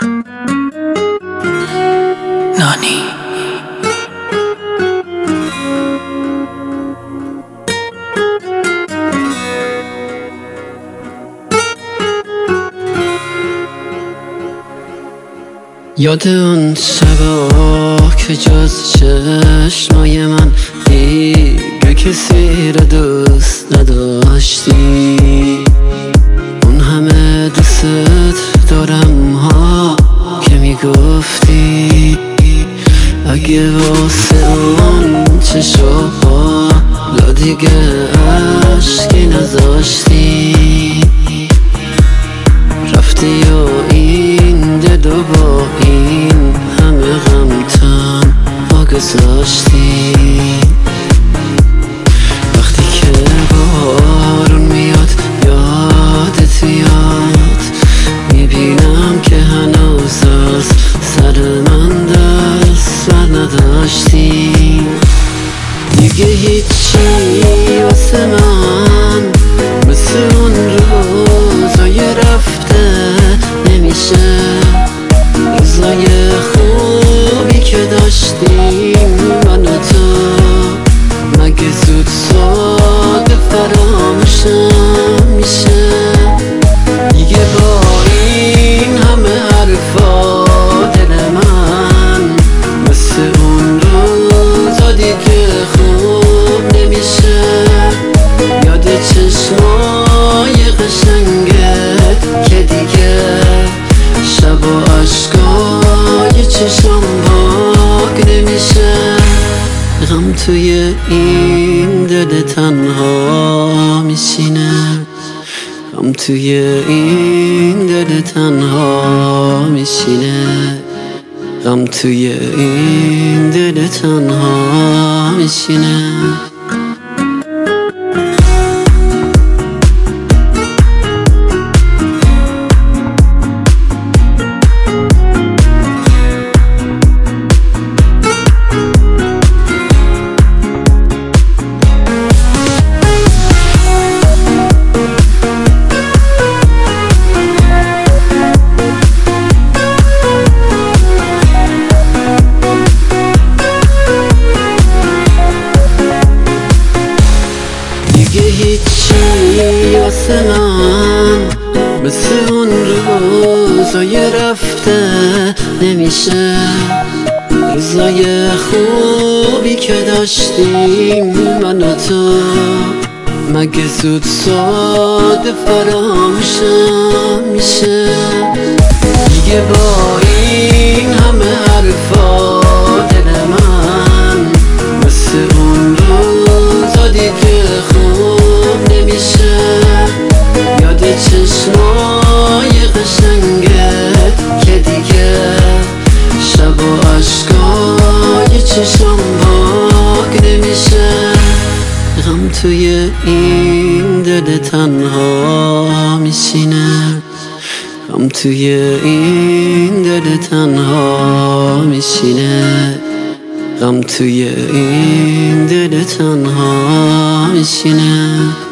نانی یاد اون شبا که جز چشمای من دیگه کسی را دوست نداشتی، اون همه دوست دارم ها که میگفتی، اگه واسه اون چشمها لا دیگه عشقی نذاشتی، رفتی و این دل و با این همه غم تنها گذاشتی. وقتی که بارون میاد یادت میاد، میبینم که هنوز از سر من دست بر نداشتی، دیگه هیچی واسه من مثل اون روزای رفته نمیشه، روزای خوبی که داشتیم من و تو مگه زود ساده فراموشم میشه، دیگه با این همه حرفا دل من مثل اون روزا دیگه خوب نمیشه، یاد چشمای قشنگت که دیگه شب و عشقای چشم پاک نمیشه، غم توی این دل تنها میشینه، غم توی این دل تنها میشینه، غم توی این دل تنها میشینه. دیگه هیچی واسه من مثل اون روزای رفته نمیشه، روزای خوبی که داشتیم من و تو مگه زود ساده فراموشم میشه، دیگه با این همه حرفا دل من مثل اون روزا دیگه خوب نمیشه، یاد چشمای قشنگت که دیگه شب و عشقای چشم پاک نمیشه، غم توی این دل تنها میشینه، غم توی این دل تنها میشینه، غم توی این دل تنها میشینه.